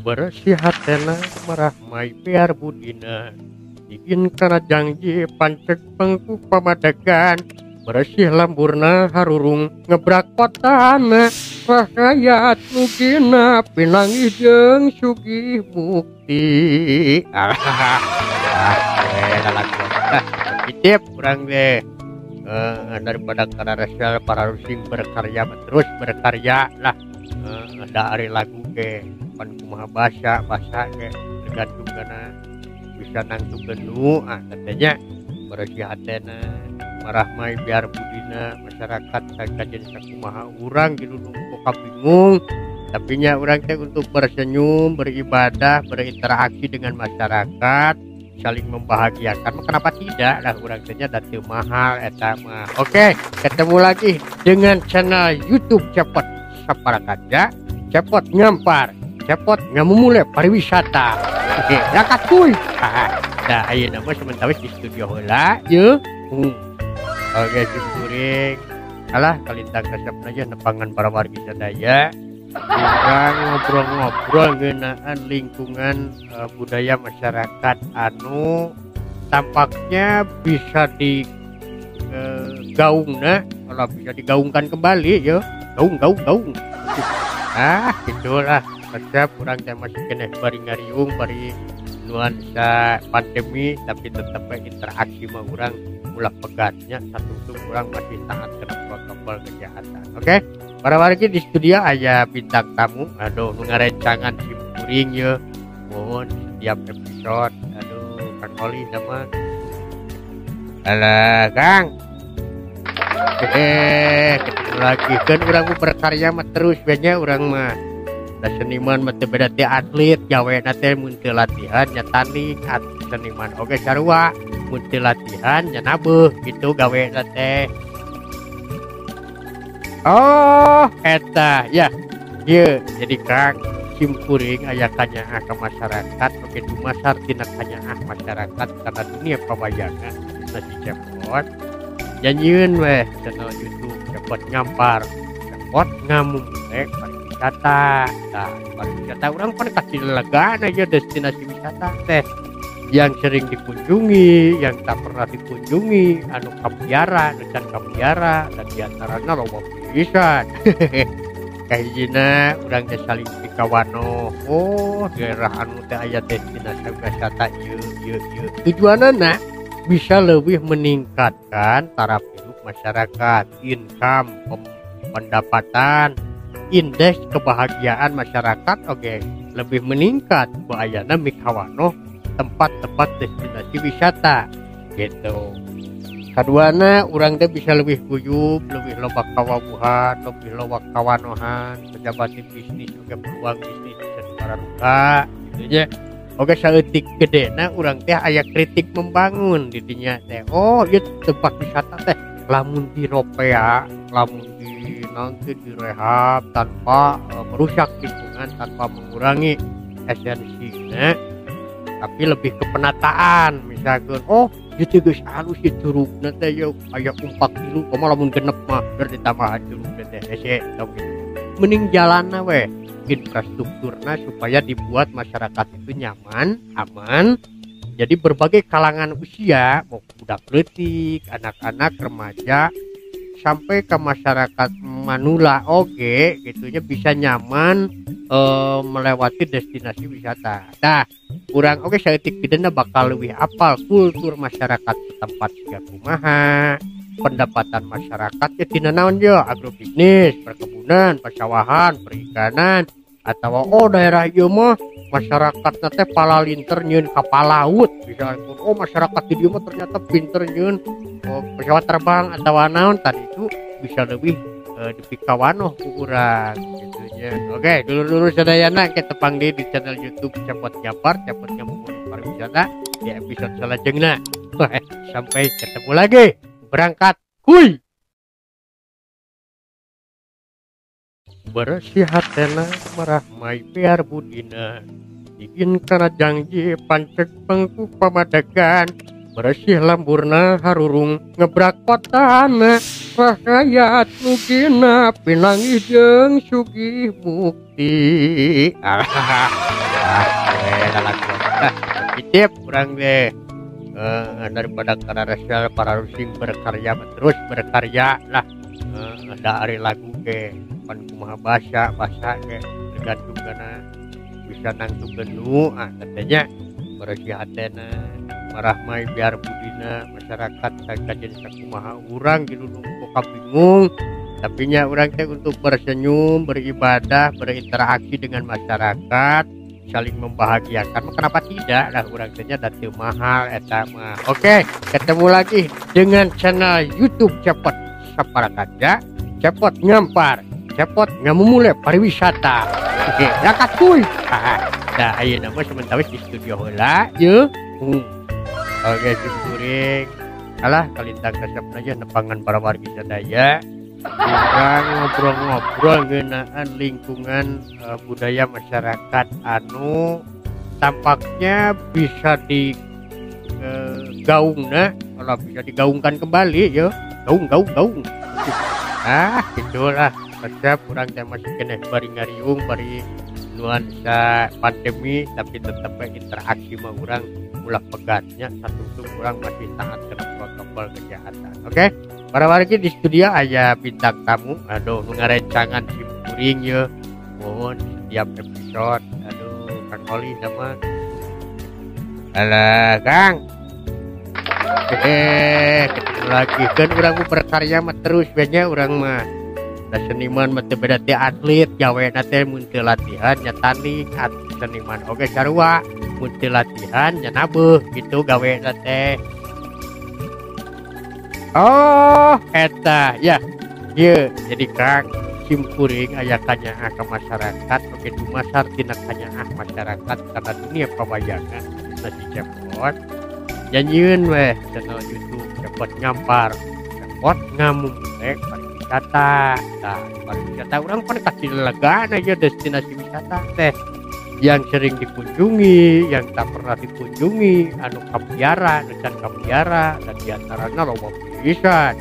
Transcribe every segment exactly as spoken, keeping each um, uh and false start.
Bersih hatena merahmai biar budina bikin kana janji pancek pengku pamadagan bersih lamburna harurung ngebrak kotana rahayat mugina pinangi jeung sugih bukti. Ah, titip kurang deh. Uh, daripada karena resel para rusing berkarya terus berkarya lah. Uh, ada hari lagu ke pan kumaha bahasa bahasa ke tergantung karena bisa nangtu genu ah katanya bersih hatena marahmai biar budina masyarakat kajen sakumaha urang gitu kok bingung tapi nya urang teh untuk bersenyum beribadah berinteraksi dengan masyarakat saling membahagiakan kenapa tidak lah urang teh da teu mahal eta mah. Oke, ketemu lagi dengan channel YouTube Cepot Saparakarja, Cepot Ngampar, Cepot ngamumule pariwisata. Oke, rakat kuy. Nah, ayeuna mah sementara di studio heula ye. Hmm. Oke, simpuring. Alah kalintang kasepna aja nepangan para wargi sadaya. Kita ngobrol-ngobrol ngeunaan lingkungan uh, budaya masyarakat anu tampaknya bisa di uh, gaung nah, kalau bisa digaungkan kembali ya. Gaung gaung gaung. Ah, gitulah. Tetap kurang teh masih kena bari ngariung bari nuansa pandemi tapi tetap interaksi mah urang ulah pegatnya satu tuh kurang masih taat ke protokol kesehatan. Oke, okay? Para wargi di studio aya bintang tamu. Aduh, nu ngarencangan si kuring ya. Mohon setiap episode. Aduh, Kang Oli sama. Alah, Kang. Eh, ketemu lagi kan urang berkarya mah terus banyak urang mah. Da seniman mah teu beda teh atlet, gaweana teh mun teu latihan nya tanding seniman oge sarua. Mun teu latihan nya nabeuh gitu gaweana teh. Oh, eta ya. Ieu jadi Kang simkuring aya kanyaah ka masyarakat oge dumasar tina kanyaah masyarakat karena dunia pawayangan nasi Cepot. Nyanyiun weh channel YouTube Cepot Ngampar, Cepot ngamumule pariwisata. Nah, pariwisata orang pada kasih lelegaan aja destinasi wisata teh yang sering dikunjungi, yang tak pernah dikunjungi, anu kapiara, dan kapiara, dan diantaranya loba pisan. Kayaknya orang teh saling pikawano. Oh, daerah anu teh aya destinasi wisata ieu ieu ieu. Tujuanana bisa lebih meningkatkan taraf hidup masyarakat, income, pendapatan, indeks kebahagiaan masyarakat oke okay, lebih meningkat bayana mikawano tempat-tempat destinasi wisata gitu. Kaduana urang teh bisa lebih guyup, lebih loba kawabuhan, lebih loba kawanohan, pejabat bisnis juga peluang bisnis bisa dibaruka gitu nya. Oke saeutik gedena urang teh aya kritik membangun di dinya teh. Oh, ieu tempat wisata teh lamun diropea, lamun di nanti direhab tanpa uh, merusak lingkungan, tanpa mengurangi esensinya, tapi lebih ke penataan. Misalkan, oh, ieu teh geus alus ieu curugna teh yeuh aya umpak tilu, komo lamun genep mah keur ditambahan curug teh hese tong gitu. Mending jalanna we. Infrastrukturnya supaya dibuat masyarakat itu nyaman, aman. Jadi berbagai kalangan usia, mau budak leutik, anak-anak, remaja, sampai ke masyarakat manula oge, gitunya bisa nyaman e, melewati destinasi wisata. Nah, kurang oge saeutik pidana bakal lebih apal kultur masyarakat setempat siga kumaha, pendapatan masyarakat ya tina naon je agrobisnis, perkebunan, persawahan, perikanan, atau oh daerah ieu mah masyarakat teh palalinter nyieun kapal laut misalkan oh masyarakat di dieu mah ternyata pinter nyieun oh, pesawat terbang atau naon tadi itu bisa lebih uh, dipikawanoh ku urang gitu nya. Oke, dulu-dulu sadayana kita panggil di channel YouTube Cepot Ngampar, Cepot Ngamumule Pariwisata di episode salajengna. Sampai ketemu lagi. Berangkat kuy. Bersih hatena marahmai biar budina bikin kana janji pancek pengku pamadagan bersih lamburna harurung ngebrak kotana rahayat mugina pinangi jeung sugih bukti. ah gue lalat nah titip kurang deh eh, daripada karena rasa para rusing berkarya terus berkarya lah eh, ada hari lagu ke pan kumaha bahasa bahasa ke tergantung karena bisa nangtu genu ah katanya bersih hatena marah mai biar budina masyarakat kajen sakumaha urang gitu nunggu kabingung tapi nya urang teh untuk bersenyum beribadah berinteraksi dengan masyarakat saling membahagiakan kenapa tidak lah urang teh nya da teu mahal eta mah oke ketemu lagi dengan channel YouTube Cepot Saparakarja Cepot Ngampar Cepot ngamumule pariwisata oke lakat kuy nah ayo nama sementara di studio heula ye hmm. Oke simpuring alah kalintang kasap aja nepangan para wargi sadaya kita ngobrol-ngobrol ngeunaan lingkungan uh, budaya masyarakat anu tampaknya bisa di uh, gaung nah kalau bisa digaungkan kembali ya gaung gaung gaung ah gitulah kasap kurang teh masih kena bari ngariung bari nuansa pandemi tapi tetap interaksi sama orang ulah pegatnya satu tuh kurang masih taat kena protokol kesehatan oke okay? Para warga di studio aya bintang tamu aduh ngarencangan si kuring ya mohon setiap episode aduh Kang Oli sama alah Kang eh ketemu lagi kan orang berkarya mah terus banyak orang mah seniman mah teu beda teh atlet gawena teh mun teu latihan nya tanding seniman oge sarua mun teu latihan nya nabeuh gitu gawena teh oh eta ya ieu jadi Kang simkuring aya kanyaah ka masyarakat oge dumasar tina kanyaah masyarakat karena dunia pawayangan nasi Cepot nyanyiun weh channel YouTube Cepot Ngampar Cepot ngamumule wisata nah pariwisata orang kan kasih legaan aja destinasi wisata teh yang sering dikunjungi yang tak pernah dikunjungi anu kapiara dan kapiara dan diantaranya loba pisan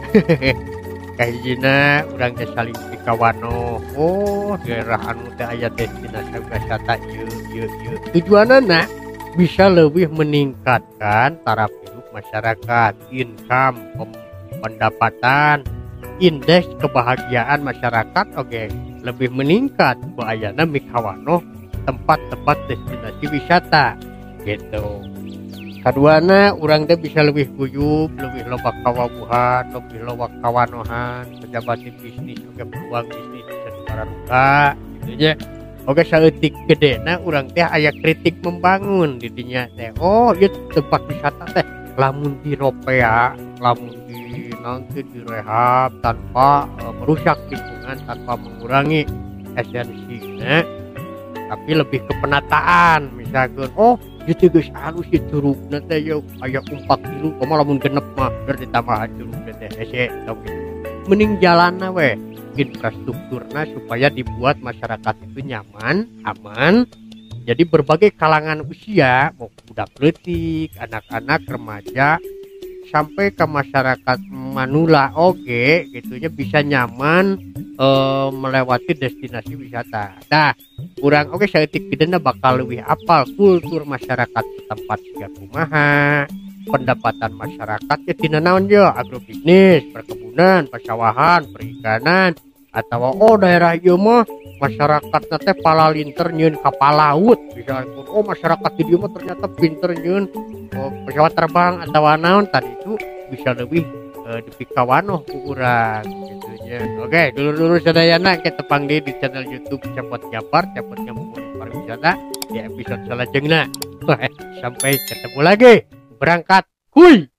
kahijina urang teh saling pikawano oh daerah anu teh aya destinasi wisata ieu ieu ieu tujuanna bisa lebih meningkatkan taraf hidup masyarakat income pendapatan indeks kebahagiaan masyarakat oke okay, lebih meningkat bayana mikawano tempat-tempat destinasi wisata gitu kaduana urang teh bisa lebih guyup lebih loba kawabuhan lebih loba kawanohan pejabat bisnis oke peluang bisnis bisa dibararuka gitu nya oke saeutik gedena urang teh aya kritik membangun di dinya teh oh ieu tempat wisata teh lamun diropea lamun nanti direhab tanpa uh, merusak lingkungan tanpa mengurangi esensinya tapi lebih ke penataan misalkan oh gitu guys halus ya curug nanti ya kayak umpak dulu kamu lamun genep mah berarti tambahan curug nanti ese tau gitu mending jalan we infrastrukturnya supaya dibuat masyarakat itu nyaman aman jadi berbagai kalangan usia mau budak leutik anak-anak remaja sampai ke masyarakat manula oke gitunya bisa nyaman e, melewati destinasi wisata. Nah, kurang oke saeutik pidana bakal lebih apal kultur masyarakat setempat siga kumaha, pendapatan masyarakat ya tina naon je agrobisnis, perkebunan, persawahan, perikanan atau oh daerah ieu mah masyarakat teh palalinter nyeun kapal laut misalkan oh masyarakat di dieu mah ternyata pinter nyeun oh, pesawat terbang atau naon tadi itu bisa lebih uh, dipikawanoh ku urang gitu nya. Oke, dulu-dulu sadayana kita panggil di channel YouTube Cepot Ngampar, Cepot Ngamumule Pariwisata di episode selanjutnya. Sampai ketemu lagi. Berangkat. Kuy.